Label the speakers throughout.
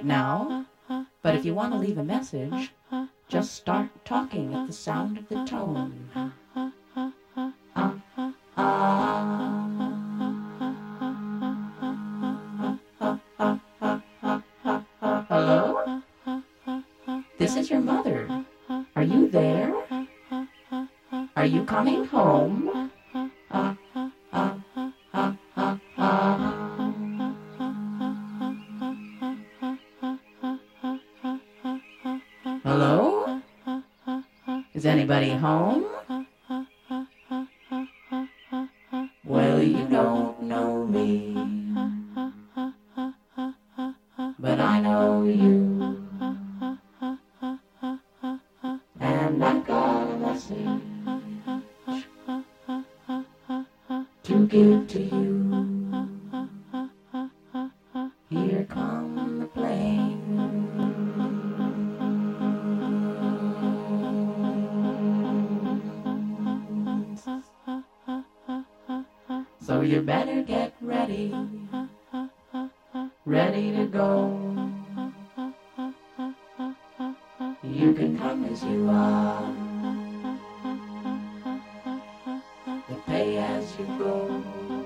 Speaker 1: now, but if you want to leave a message, just start talking at the sound of the tone. Hello? This is your mother. Are you there? Are you coming home? Hello? Is anybody home? Well, you don't know me, but I know you, and I've got a message to give to you. Here come the planes. So you better get ready, ready to go. You can come as you are, but pay as you go.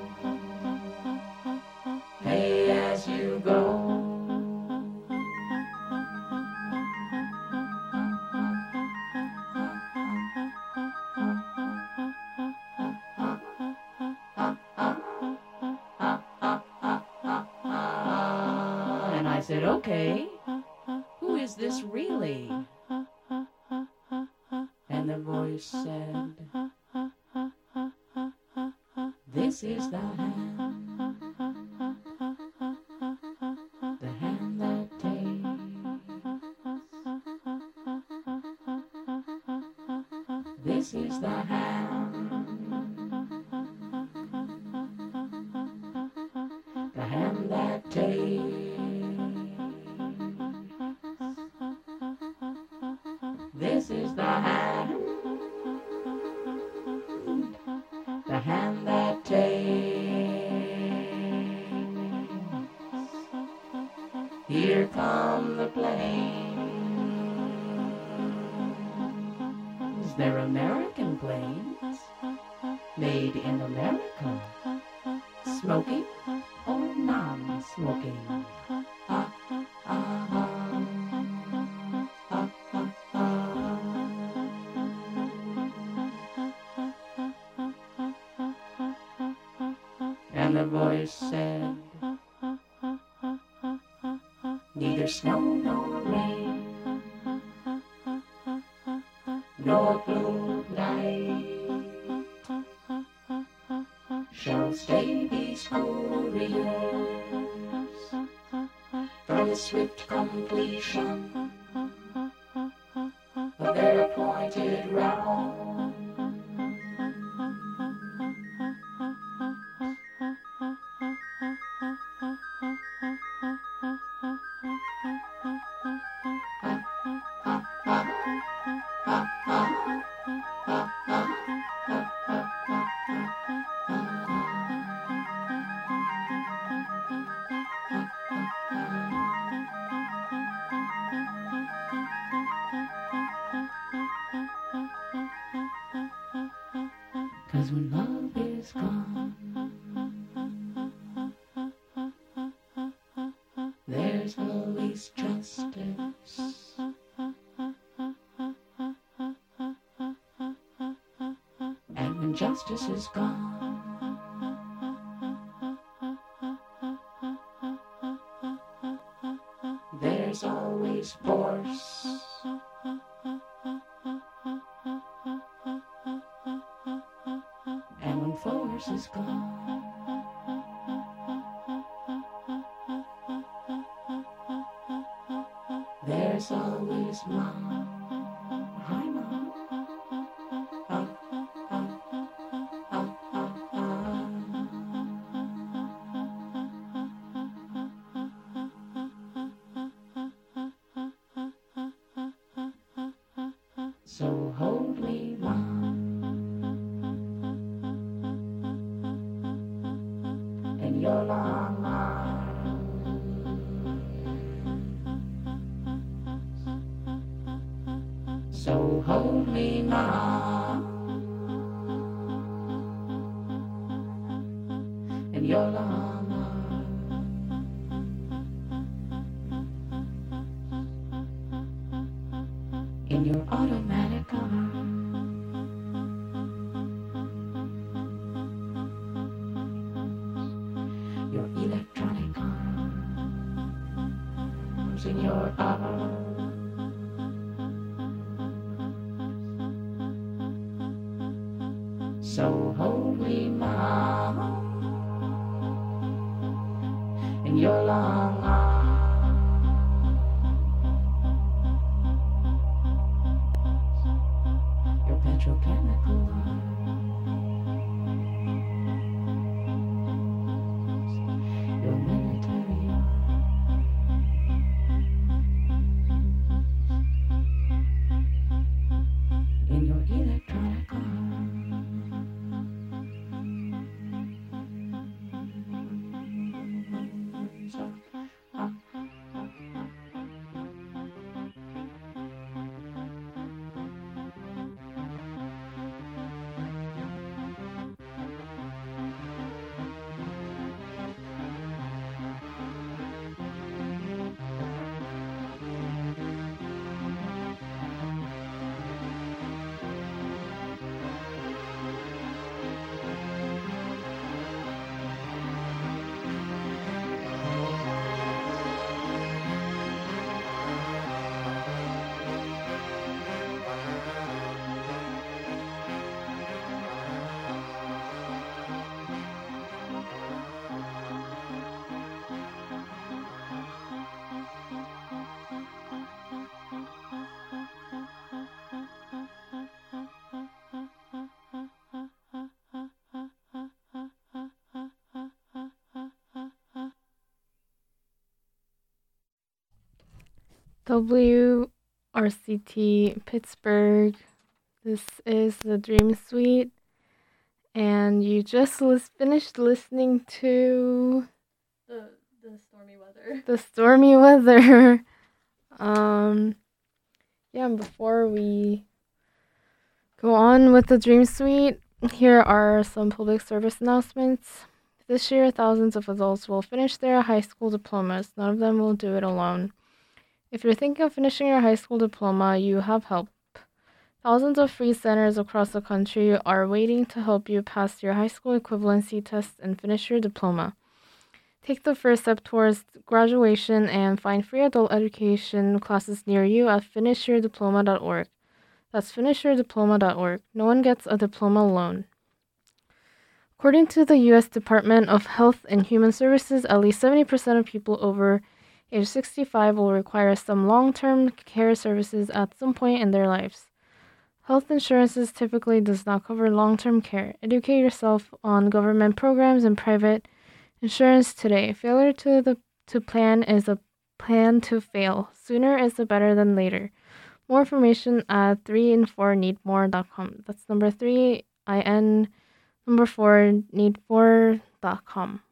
Speaker 1: Pay as you go. And I said, okay, who is this really? And the voice said, this is the hand that takes. This is the hand that takes. This is the hand that takes. Here come the planes. They're American planes, made in America. Smoking or non-smoking? And the voice said, neither snow nor rain, nor blue night shall stay these couriers from the swift completion of their appointed round. Cause when love is gone, there's always justice. And when justice is gone, there's always force. And when force is gone, there's always mom. Hi, Mom. So hold me, Mom, in your long arms. So hold me, Ma, in your long arms. In your automatic arms. Your electronic arms. In your arms. So hold me, Ma, in your long arms. Your petrochemical arms. Your military arms. In your electronic arms.
Speaker 2: WRCT Pittsburgh. This is the Dream Suite, and you just finished listening to
Speaker 3: the stormy weather.
Speaker 2: The stormy weather. Yeah, and before we go on with the Dream Suite, here are some public service announcements. This year, thousands of adults will finish their high school diplomas. None of them will do it alone. If you're thinking of finishing your high school diploma, you have help. Thousands of free centers across the country are waiting to help you pass your high school equivalency test and finish your diploma. Take the first step towards graduation and find free adult education classes near you at finishyourdiploma.org. That's finishyourdiploma.org. No one gets a diploma alone. According to the U.S. Department of Health and Human Services, at least 70% of people over age 65 will require some long-term care services at some point in their lives. Health insurance typically does not cover long-term care. Educate yourself on government programs and private insurance today. Failure to plan is a plan to fail. Sooner is better than later. More information at 3and4needmore.com. That's number 3, IN, number 4, needmore.com.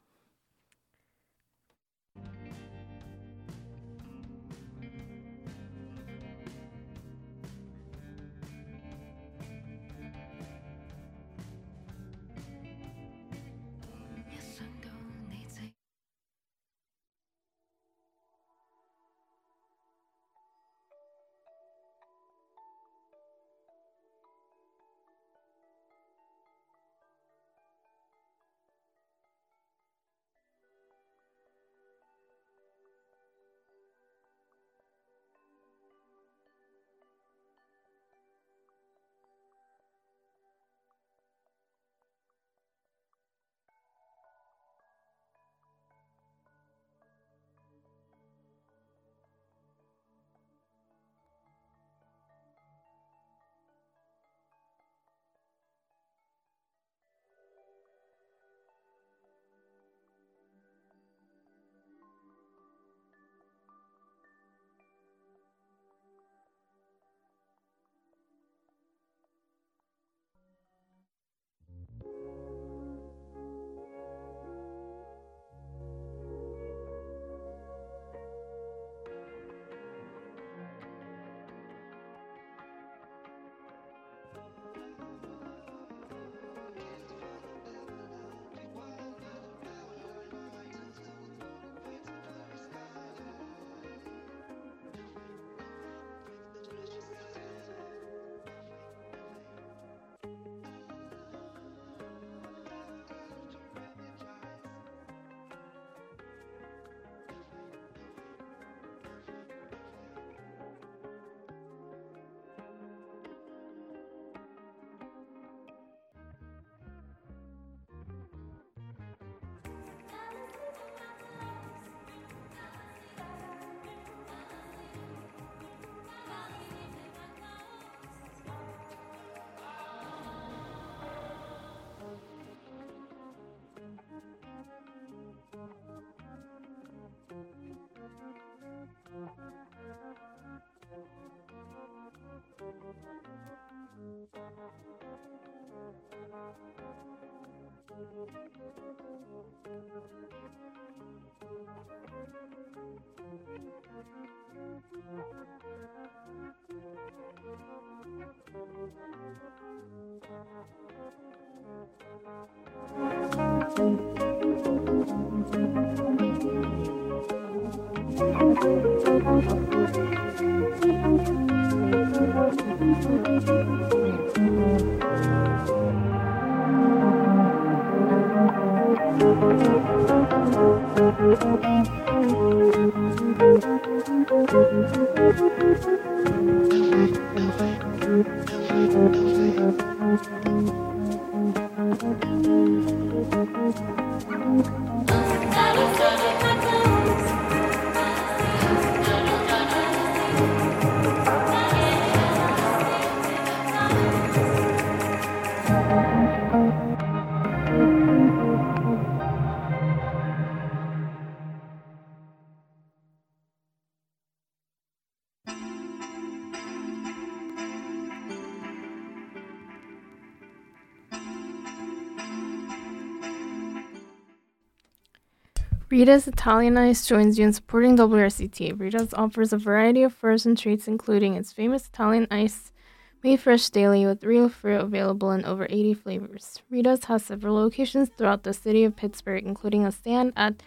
Speaker 2: Rita's Italian Ice joins you in supporting WRCT. Rita's offers a variety of frozen treats, including its famous Italian ice, made fresh daily with real fruit available in over 80 flavors. Rita's has several locations throughout the city of Pittsburgh, including a stand at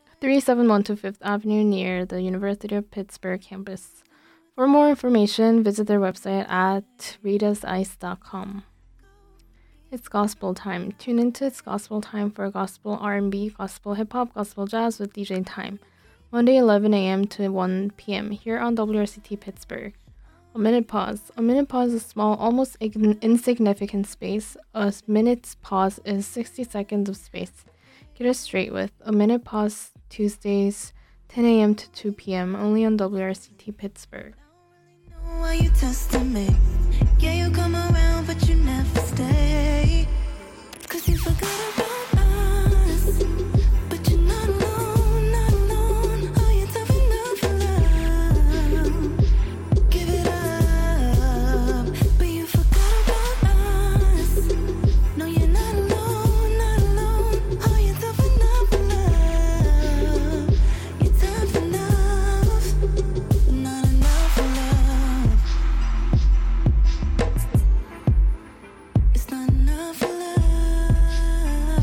Speaker 2: 3712 Fifth Avenue near the University of Pittsburgh campus. For more information, visit their website at ritasice.com. It's gospel time. Tune into It's Gospel Time for gospel R&B, gospel hip-hop, gospel jazz with DJ Time. Monday 11 a.m. to 1 p.m. here on WRCT Pittsburgh. A minute pause. A minute pause is a small, almost insignificant space. A minute's pause is 60 seconds of space. Get it straight with A Minute Pause, Tuesdays, 10 a.m. to 2 p.m. only on WRCT Pittsburgh.
Speaker 4: Why you testing me? Yeah, you come around, but you never stay. 'Cause you forgot about us. But you're not alone, not alone. Are you tough enough for love? Give it up. But you forgot about us. No, you're not alone, not alone. Are you tough enough for love? You're tough enough, but not enough for love. It's not enough for love.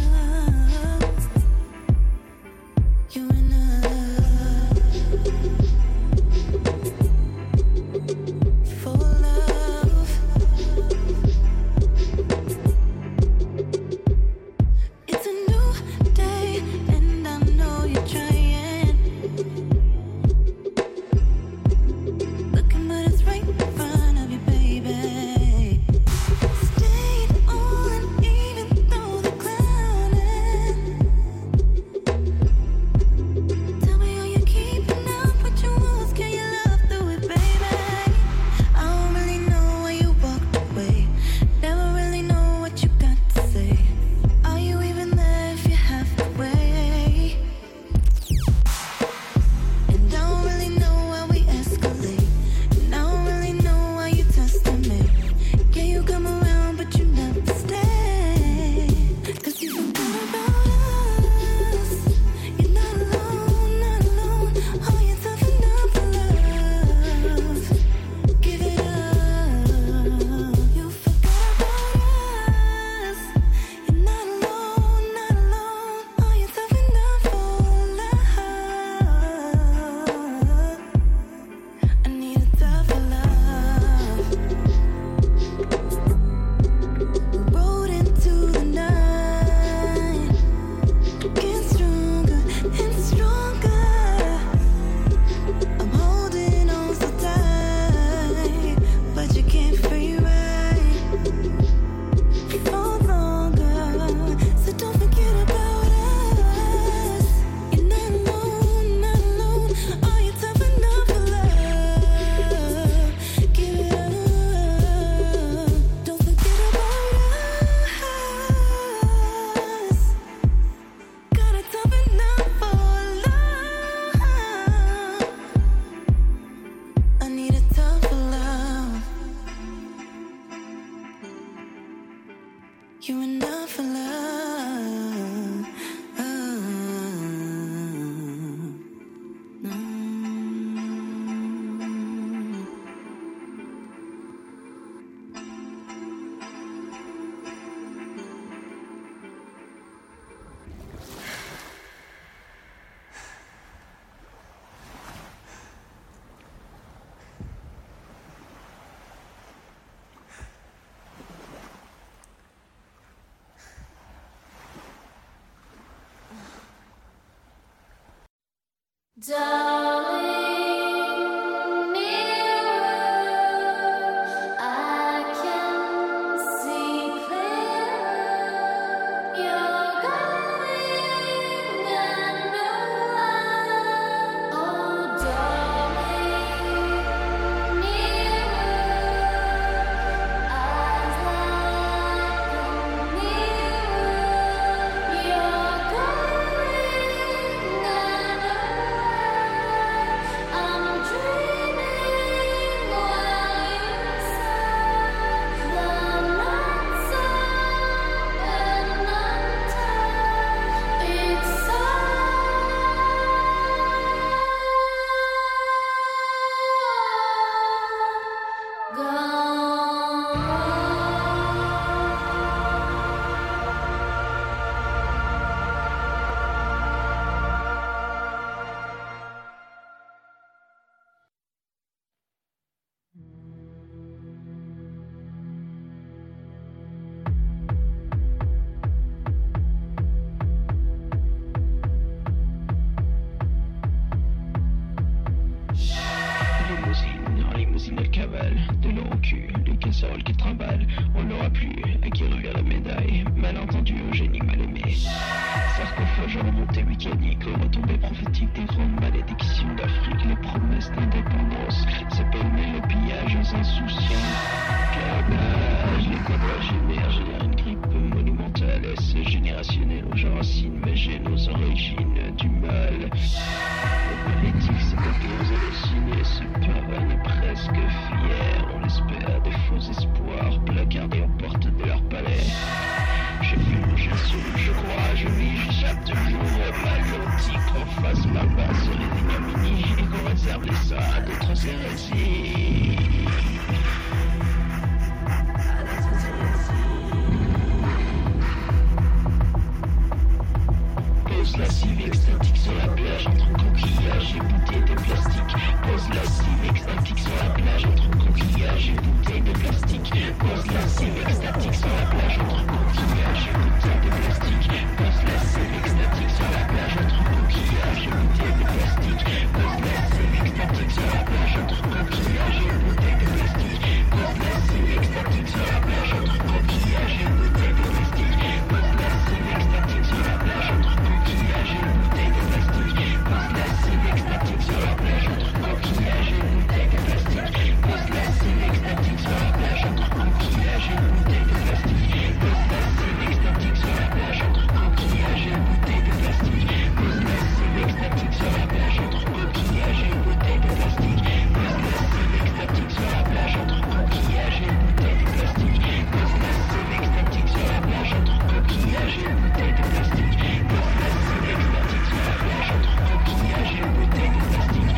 Speaker 4: Darling, nearer, I can see clearer. You're going, I know why. Oh, darling, nearer, eyes like a mirror. You're going, I know why. I'm dreaming while you sigh. The nights are untied. It's all
Speaker 5: Limousine, elle cavale, de l'eau au cul, le casserole qui trimballe. On n'aura plus à qui revient la médaille. Malentendu, Eugénie mal aimé. Sarcophage remonté mécanique, aux retombées prophétiques des grandes malédictions d'Afrique. Les promesses d'indépendance s'appellent le pillage aux insouciants. Câblage, les quadragénaires génèrent une grippe monumentale. Est-ce générationnel aux gens racines, mais gêne aux origines du mal. Le politique s'est tapé aux hallucines et se pavanent presque fiers. On espère des faux espoirs placardés aux portes de leur palais. Je fume, je souffle, je crois, je vis, j'échappe toujours mal loti qu'on fasse mal bas sur les ignominies et qu'on réserve les ça à d'autres hérésies. Pose la cive extatique sur la plage entre coquillages et bouteilles de plastique. Pose la cive extatique sur la plage entre coquillages et bouteilles de plastique. Pose la cive extatique sur la plage entre coquillages et bouteilles de plastique. Pose la cive extatique sur la plage entre coquillages et bouteilles de plastique. Pose la cive extatique sur la plage entre coquillages et bouteilles de plastique. Pose la cive extatique sur la plage entre coquillages et bouteilles de plastique. Pose la cive extatique sur la plage entre coquillages et bouteilles de plastique. Pose la cive extatique sur la plage entre coquillages et bouteilles de plastique. Pose la cive extatique sur la plage entre coquillages et bouteilles de plastique. Pose la cive extatique sur la plage entre coquillages et bouteilles de plastique. Pose la cive extatique sur la plage entre coquillages et bouteilles de plastique. Pose la cive extatique sur la plage entre coquillages et bouteilles de plastique. Pose la cive extatique sur la plage entre coquillages et bouteilles de plastique. Pose la cive extatique sur la plage entre coquillages et bouteilles de plastique.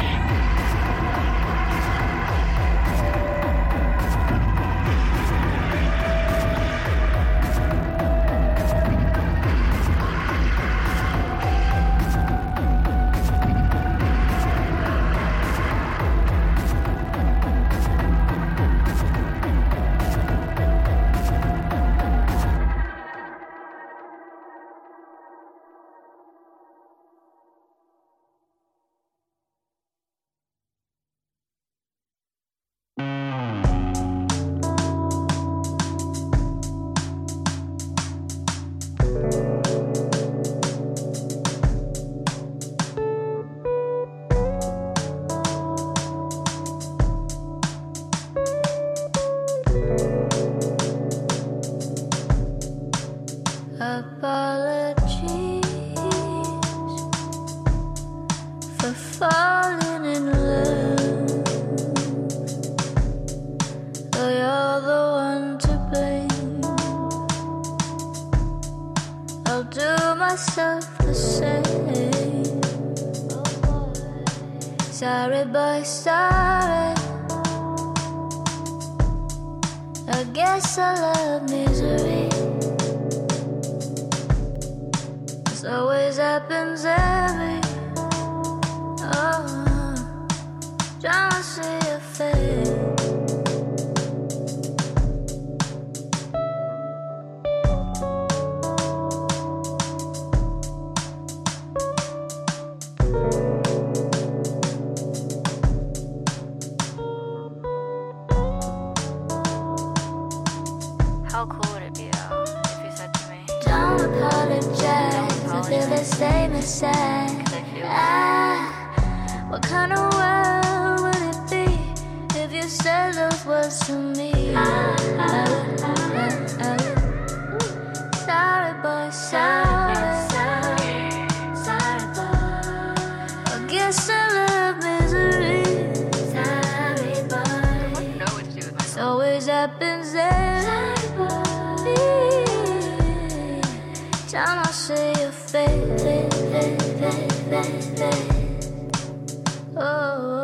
Speaker 4: apologies for falling in love. Though you're the one to blame, I'll do myself the same. Sorry, boy, sorry. I guess I love misery. This always happens every trying to see your face.
Speaker 6: sad. What kind of world would it be if you said those words to me? Sorry, boy, sorry, boy. I guess I love misery. Sorry, boy. It always happens every time I see your face. Oh.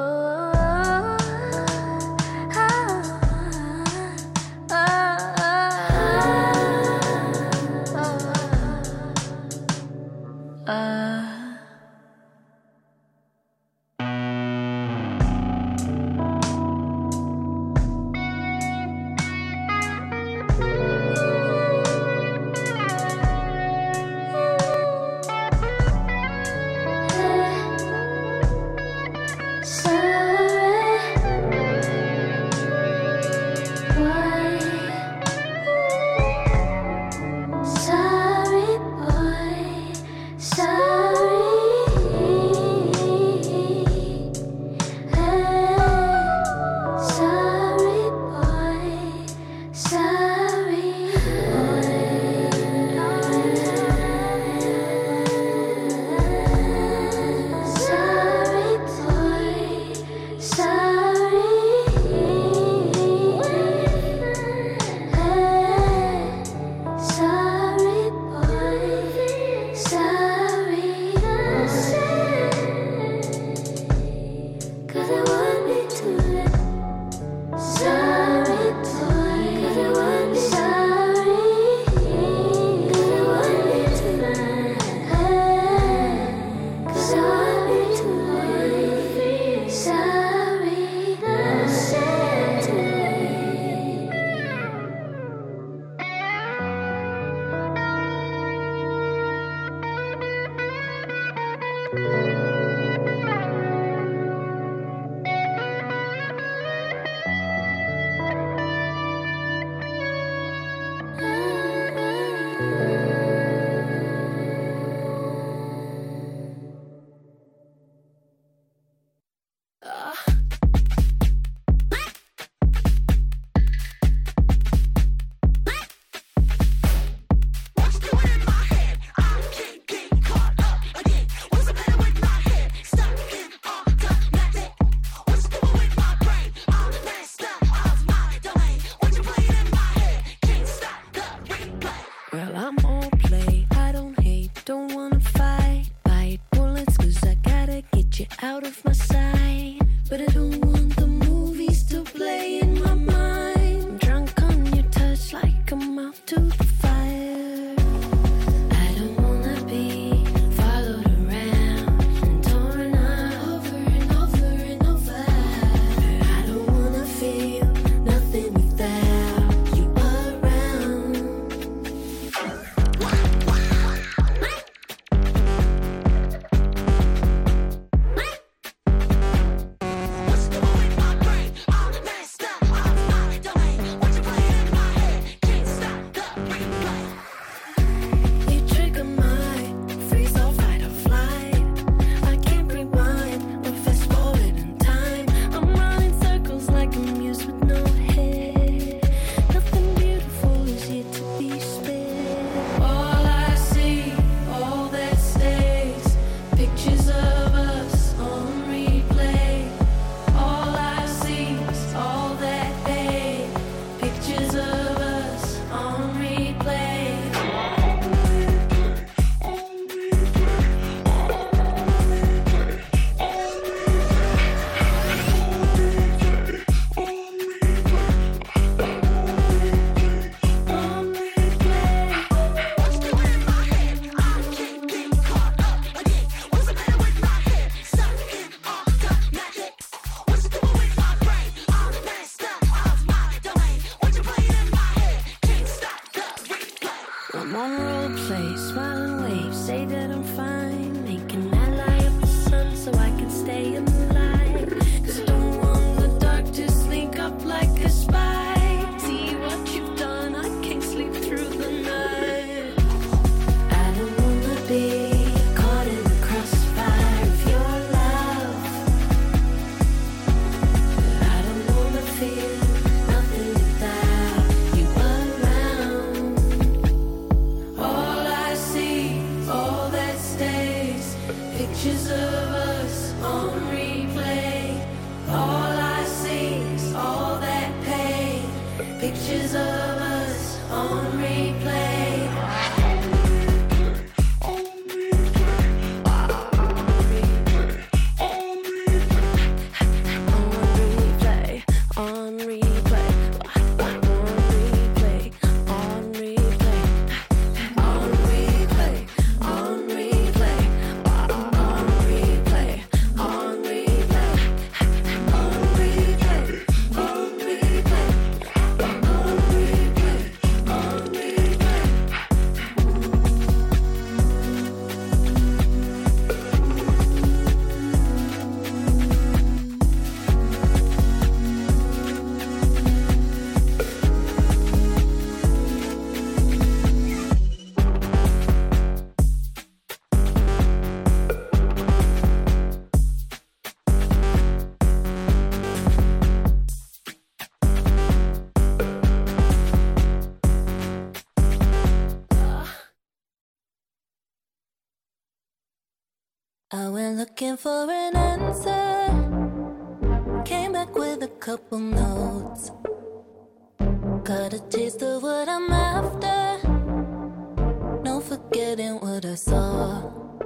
Speaker 4: I went looking for an answer. Came back with a couple notes. Got a taste of what I'm after. No forgetting what I saw.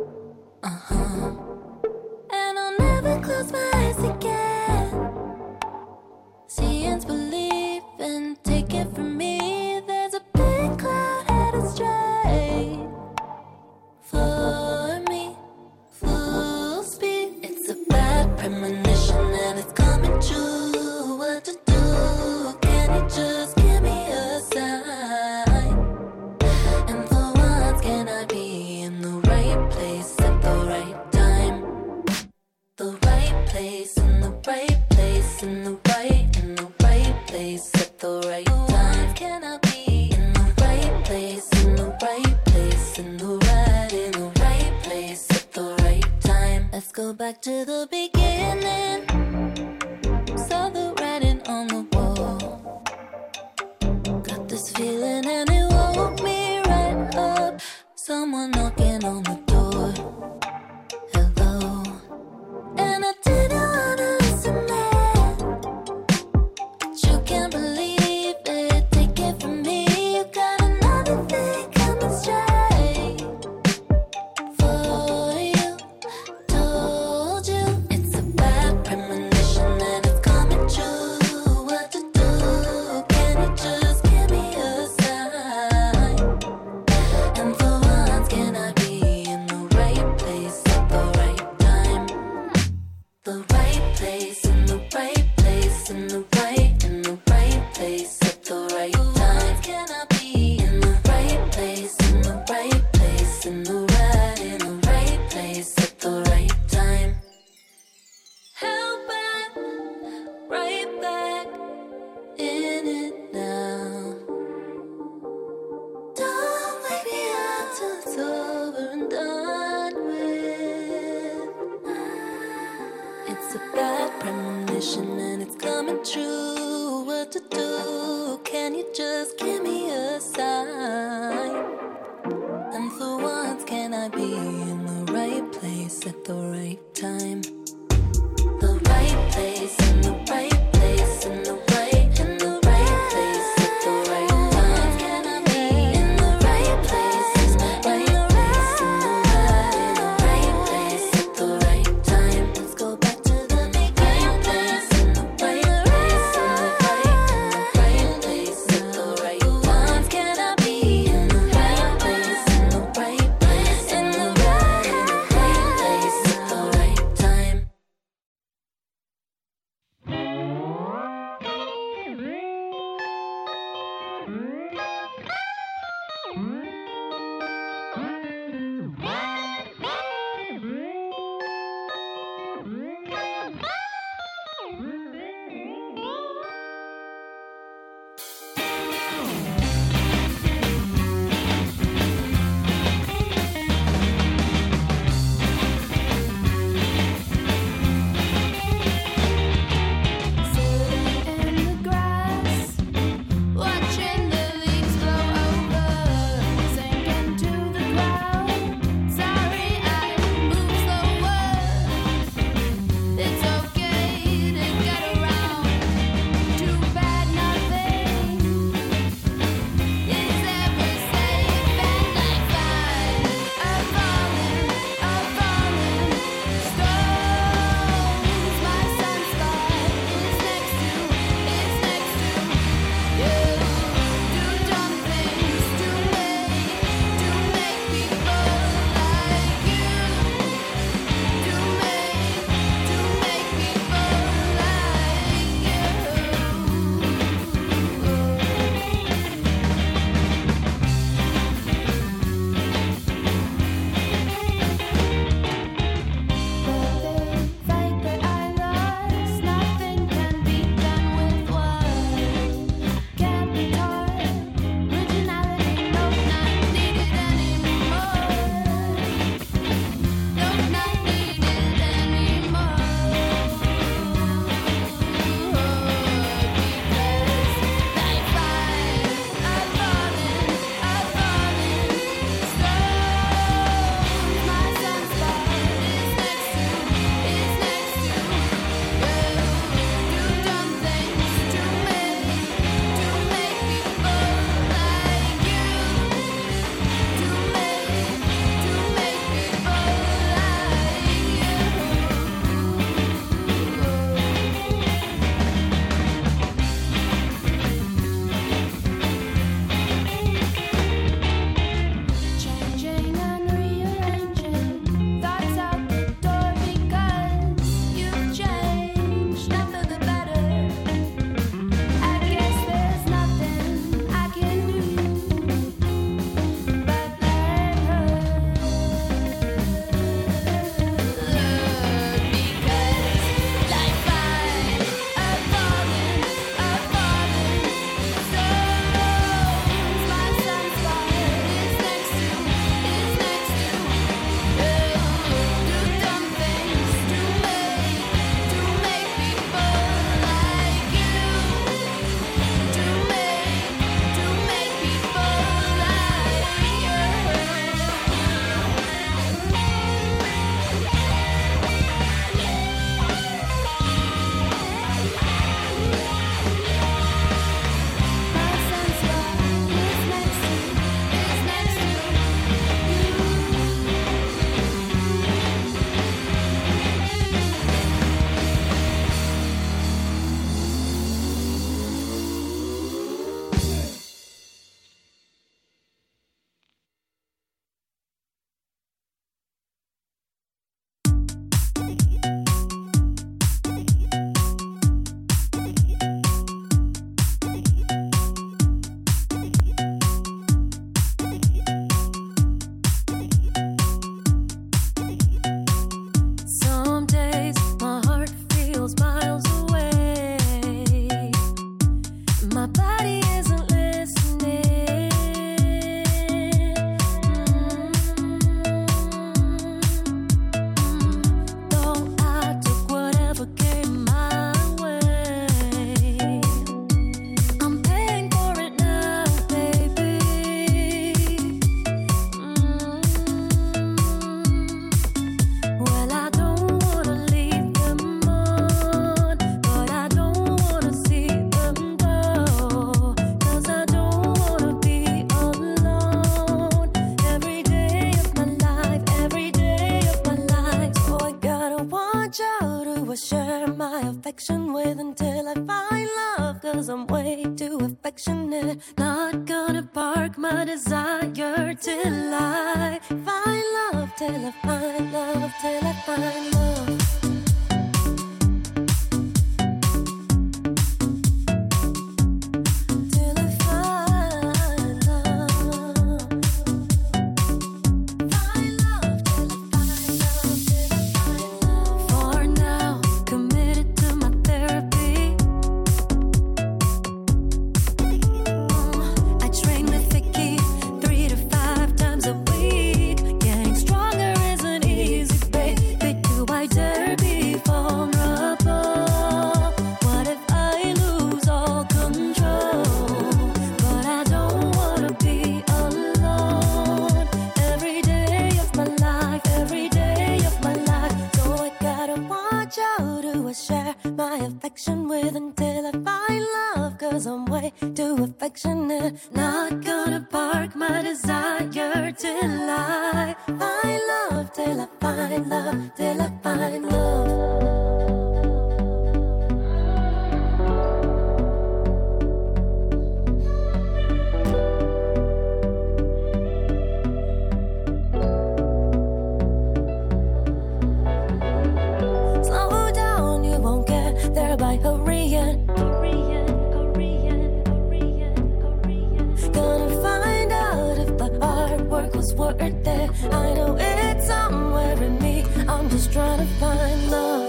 Speaker 4: And I'll never close my eyes again. Seeing's belief, and take it from me, there's a big cloud headed straight for me, full speed. It's a bad premonition and it's coming true. What to do? Can you just give me a sign? And for once, can I be in the right place at the right time? The right place in the right place in the right place at the right time. Can I be in the right place in the right place in the right place at the right time? Let's go back to the beginning. Saw the writing on the wall. Got this feeling and it woke me right up. Someone knocking on the door. Hello. And I didn't wanna listen, man. But you can't believe it. Take it from me. You got another thing coming straight for you. Told you it's a bad premonition and it's coming true. What to do? Can you just give me a sign? And for once, can I be in the right place at the right time? The right place in the right place in the right place at the right time. Can I be in the right place in the right place in the right place at the right time? Held back, right back in it now. Don't wake me up till it's over and done with. It's a bad premonition and it's coming true. What to do? Can you just give me a sign? And for once, can I be in the right place at the right time? The right place in the right place in the right place at the right time. Can I be in the right place in the right place at the right time? Let's go back to the beginning. Place in the right place in the right place at the right time. Can I be in the right place in the right place in the right place at the right time? find love, cause I'm way too affectionate. Not gonna park my desire till I find love, till I find love, till I find love. Not gonna park my desire till I find love, till I find love, till I find love. Slow down, you won't get there by hurrying. Was worth it. I know it's somewhere in me. I'm just trying to find love.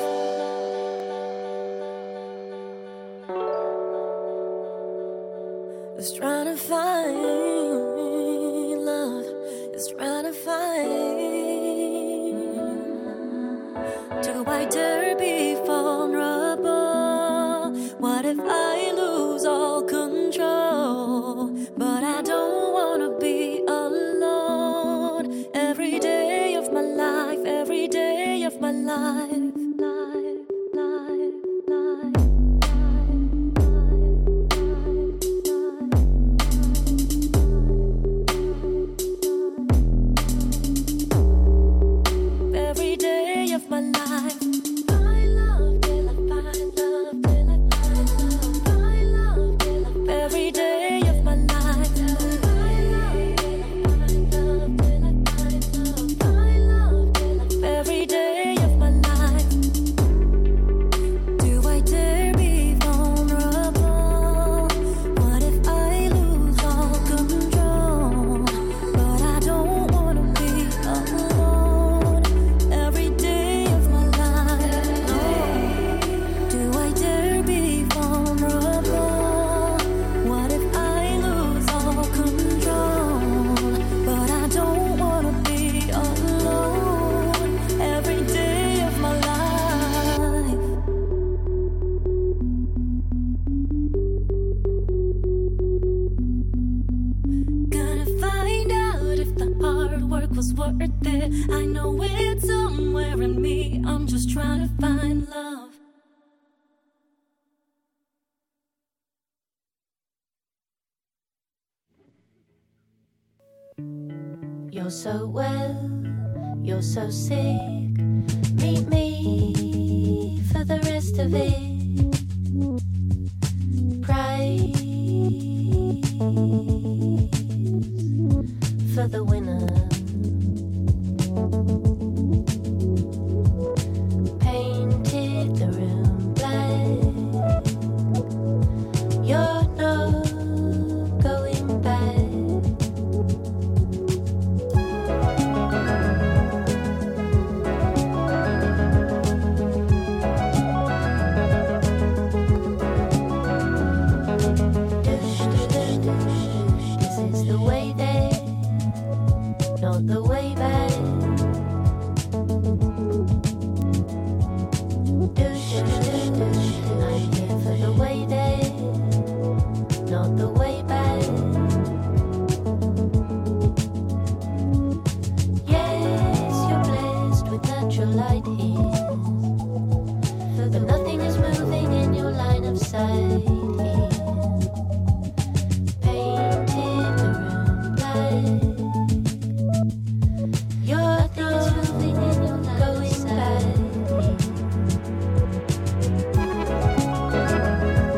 Speaker 4: Just trying to find love. Just trying to find. Do I dare be vulnerable? What if I lose all control? But I don't wanna be alone. Every day of my life, every day of my life. Every day of my life. Find love till I find love, till I find love. Find love till I find every day of my life. Find love till I find love, till I find love. Find love till I every day of my life. Do I dare be vulnerable? What if I lose all control? But I don't wanna be alone. Every day of my life. Do I dare be vulnerable? What if I lose all control? But I don't wanna be alone. Every day of my life. Gonna find out if the hard work was worth it. I know it's somewhere in me. I'm just trying to find love.
Speaker 6: You're so well, you're so sick. Meet me for the rest of it. Prize for the winner. Painted the room black. You're not going back. This is the way there, not the way back. I'm here for the way there, not the way back. Yes, you're blessed with natural light here, but nothing is moving in your line of sight here. Painted the room black. Your things moving in your line of sight.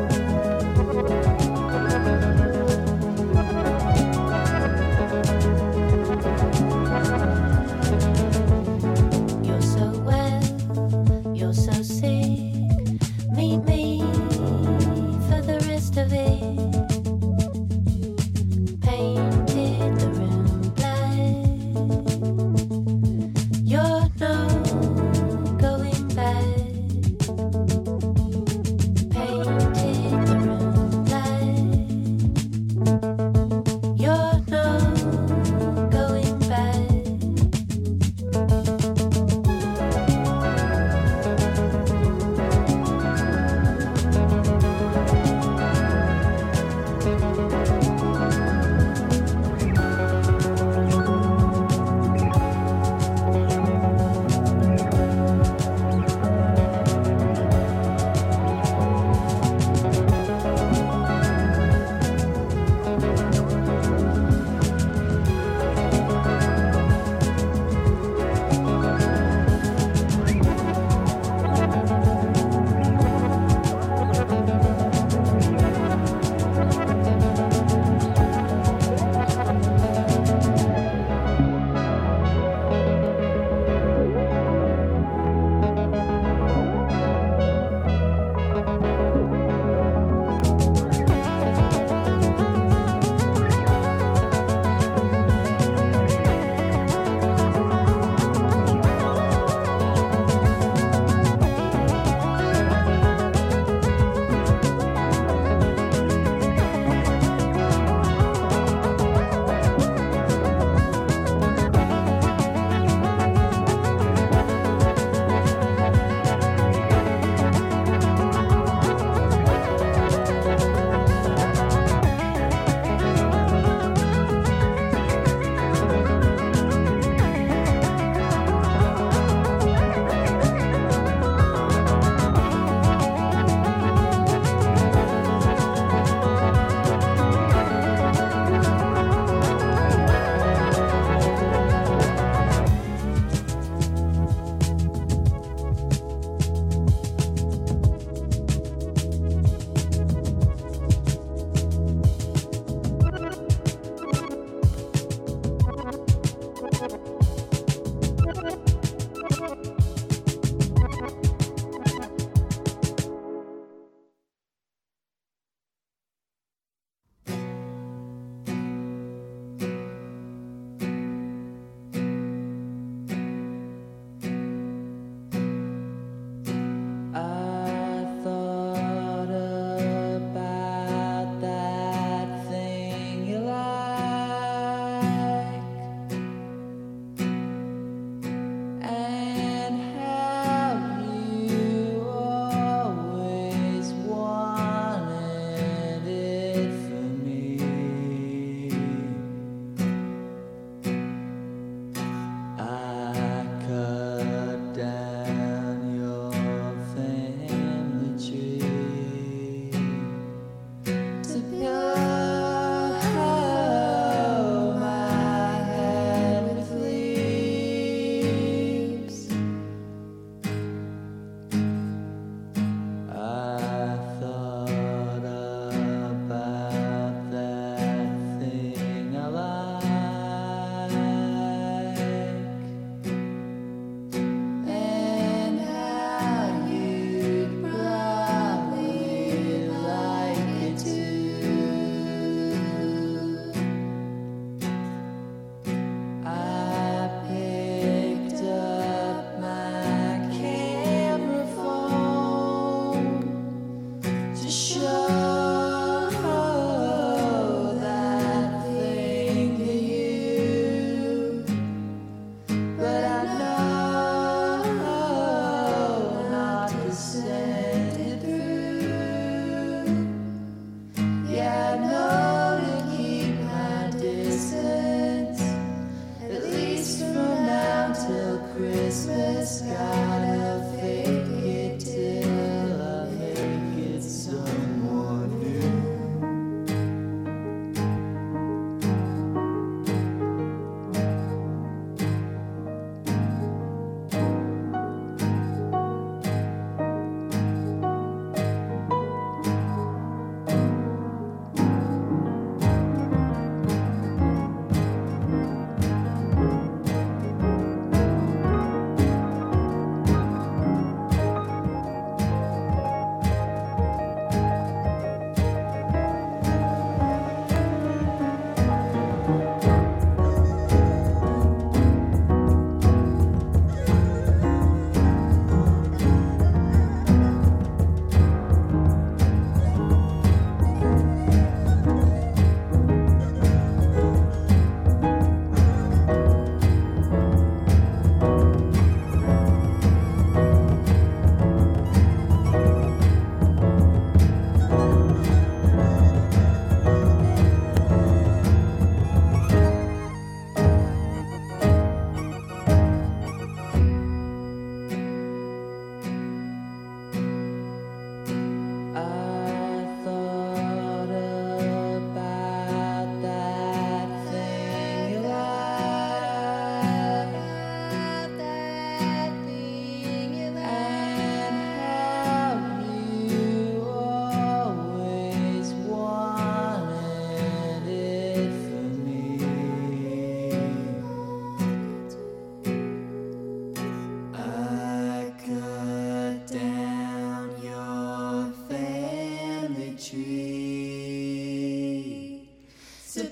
Speaker 7: to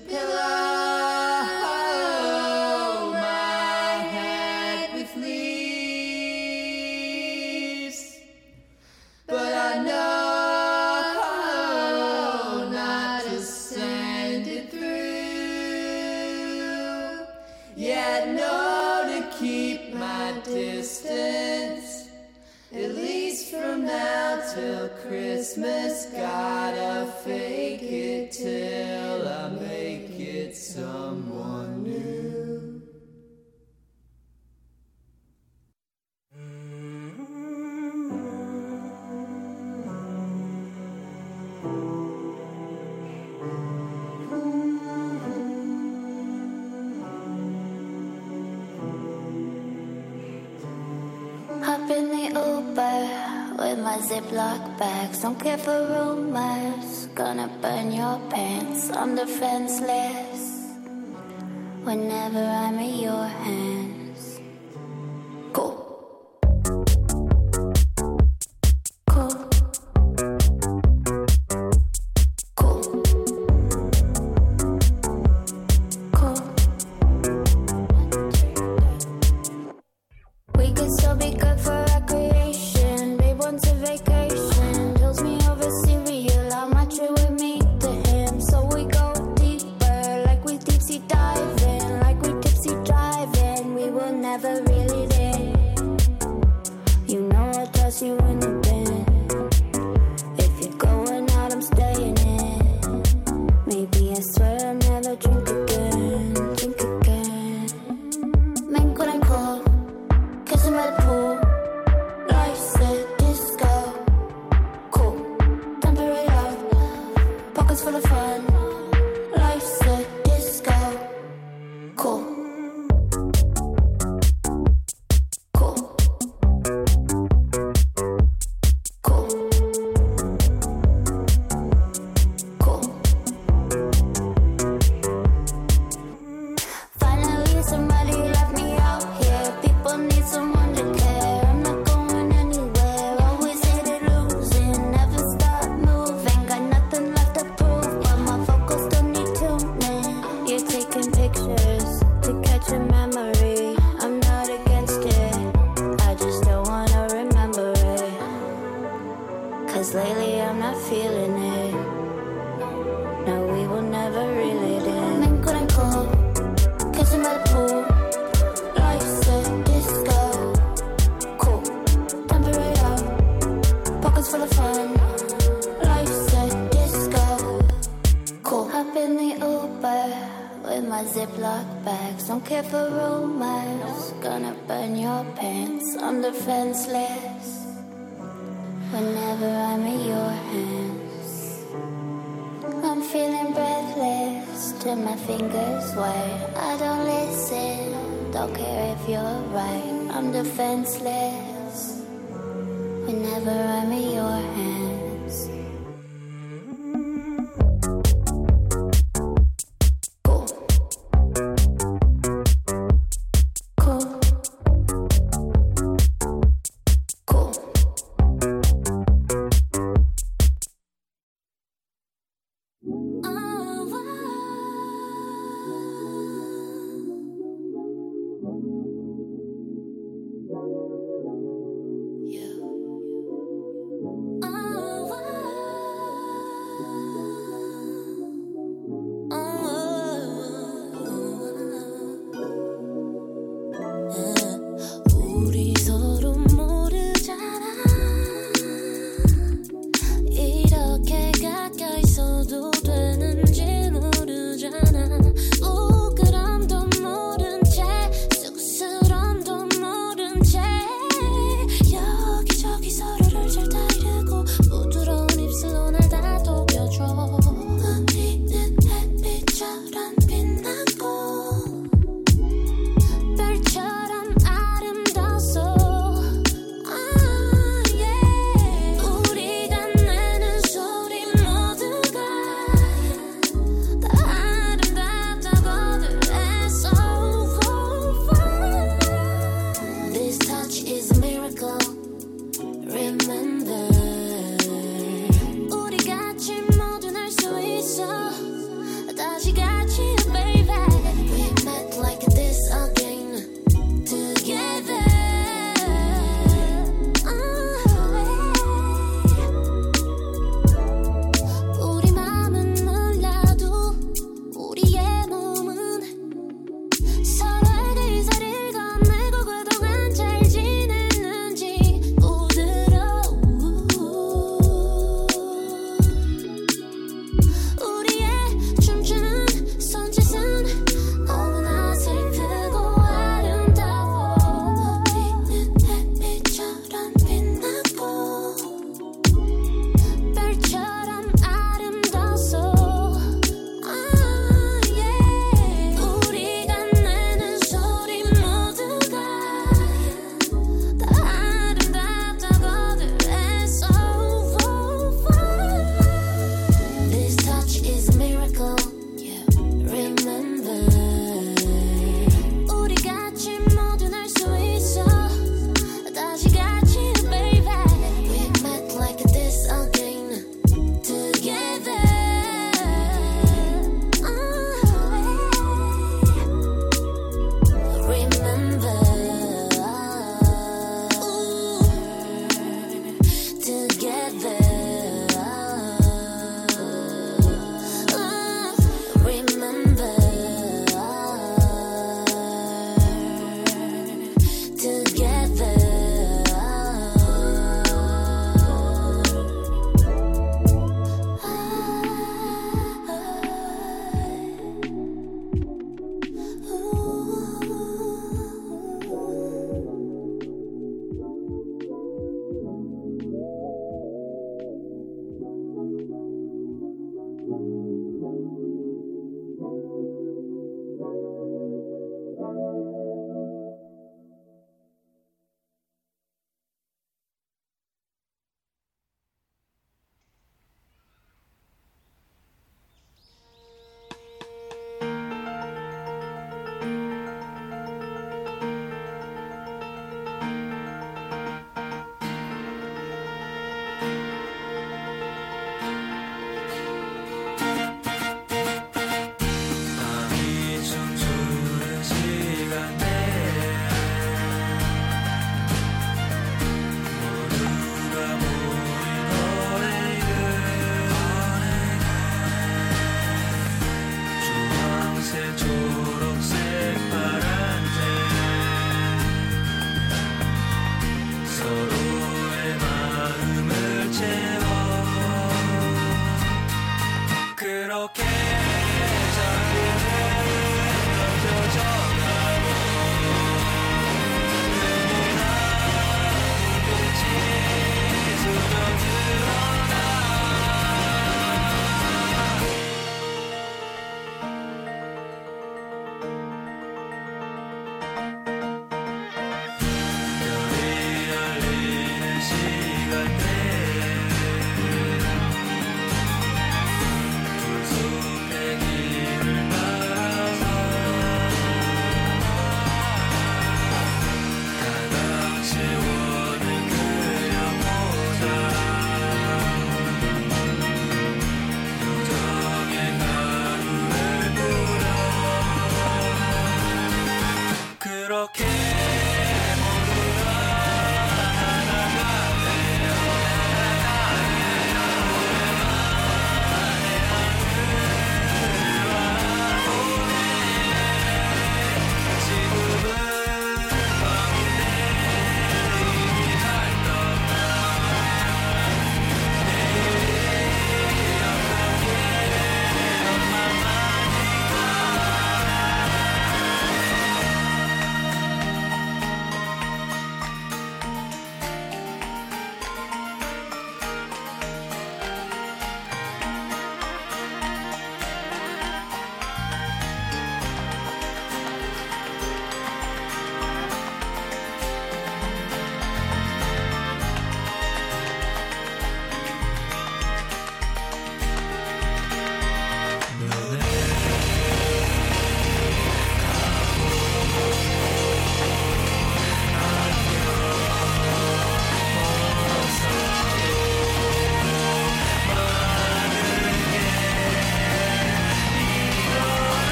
Speaker 7: pillow my head with leaves. But I know not to send it through. Yet know to keep my distance, at least from now till Christmas. Gotta fake it till I make it someone new.
Speaker 6: Hop in the Uber with my Ziploc bags. Don't care for rumors, gonna burn your pants. I'm defenseless whenever I'm in your hands. Cool. Cool. Cool. Cool. We could still be good for recreation. Babe wants a vacation. Tells me over cereal how much it would mean to him. So we go deeper, like we deep sea diving, like we tipsy driving. We were never really there. You know I toss you in the bin. If you're going out, I'm staying in. Maybe I swear I'll never drink again, drink again. Man, could I call? Kissing by the pool, life's a disco. Cool, temporary love, pockets full of fun. Life's a disco. Cool. Cool. Cool. Cool. Finally, somebody left me out here. People need someone to care. I'm not going anywhere. Always hated losing. Never stop moving. Got nothing left to prove. But my focus don't need tuning. You're taking pictures to catch a memory. I'm not against it. I just don't wanna remember it. Cause lately I'm not feeling it. No, we will never really did. Man, couldn't call. Kissing by the pool. Life's a disco. Cool. Temporary love. Pockets full of fun. Life's a disco. Cool. Hop in the Uber with my Ziploc bags. Don't care for rumors. Gonna burn your pants. I'm defenseless whenever I'm in your hands. I'm feeling breathless till my fingers white. I don't listen, don't care if you're right. I'm defenseless whenever I'm in your hands. Cool. Cool. Cool. 우리 서로 모르잖아. 이렇게 가까이 있어도 되는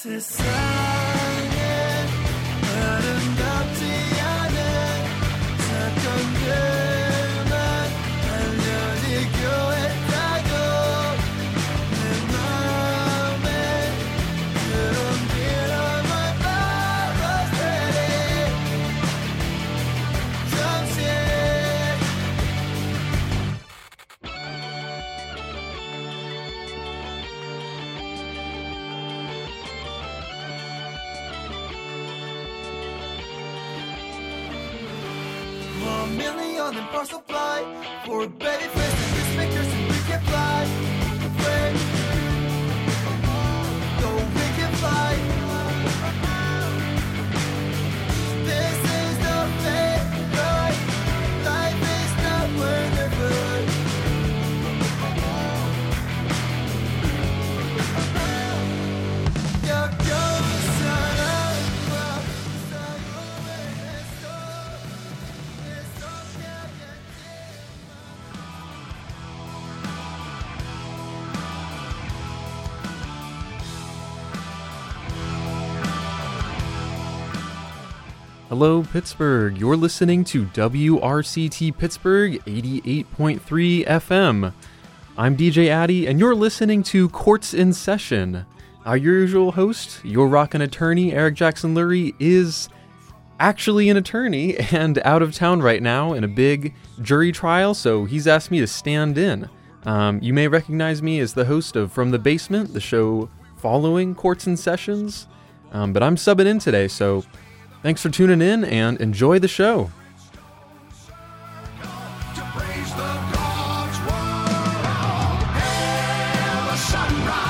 Speaker 8: $1 million parcel fly for a baby face and peacemakers and we can fly. Free. Go we can fly. This is the fate, right? Life is not wonderful. Yo, yo, son of a
Speaker 9: Hello, Pittsburgh. You're listening to WRCT Pittsburgh 88.3 FM. I'm DJ Addy, and you're listening to Courts in Session. Our usual host, your rockin' attorney, Eric Jackson Lurie, is actually an attorney and out of town right now in a big jury trial, so he's asked me to stand in. You may recognize me as the host of From the Basement, the show following Courts in Sessions, but I'm subbing in today, so thanks for tuning in and enjoy the show.
Speaker 8: sunrise.